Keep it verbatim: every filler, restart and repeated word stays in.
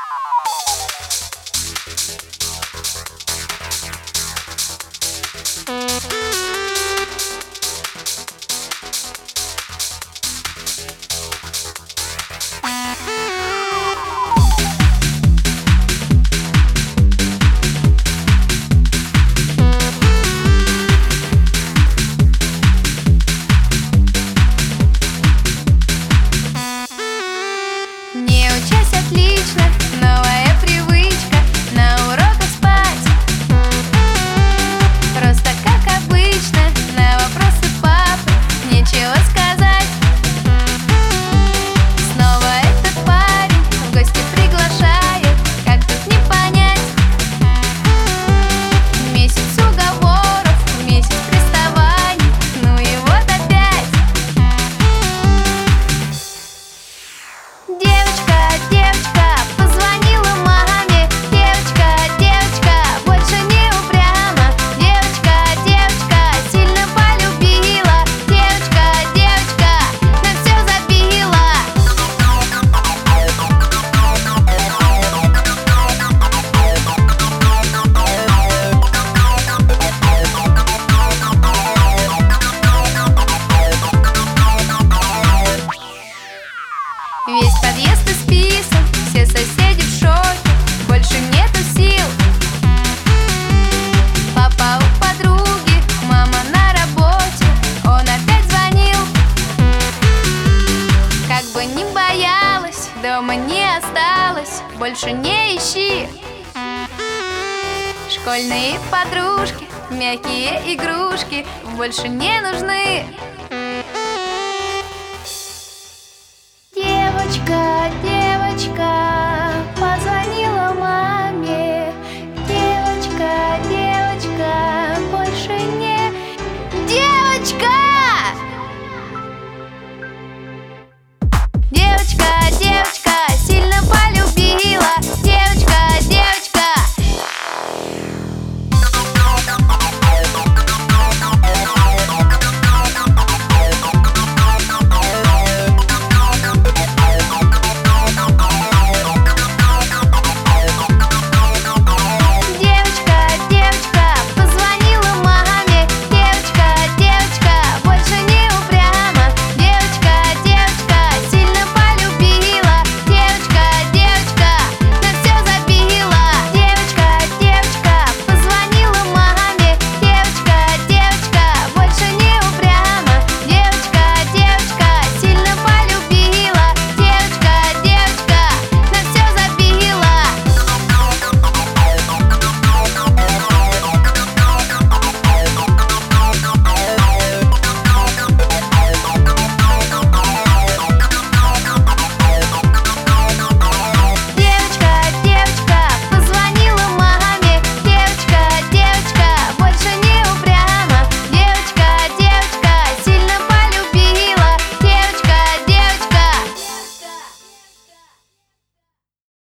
Не учась отлично, новая привычка, на уроках спать. Просто как обычно, на вопросы папы нечего сказать. Снова этот парень в гости приглашает, как тут не понять. Месяц уговоров, месяц приставаний, ну и вот опять. Девочка, девочка, позвонила маме. Девочка, девочка, больше не упряма. Девочка, девочка, сильно полюбила. Девочка, девочка, на все забила. Весь подъезд исписан, все соседи в шоке, больше нету сил. Папа у подруги, мама на работе, он опять звонил. Как бы ни боялась, дома не осталось, больше не ищи. Школьные подружки, мягкие игрушки больше не нужны. Девочка, девочка.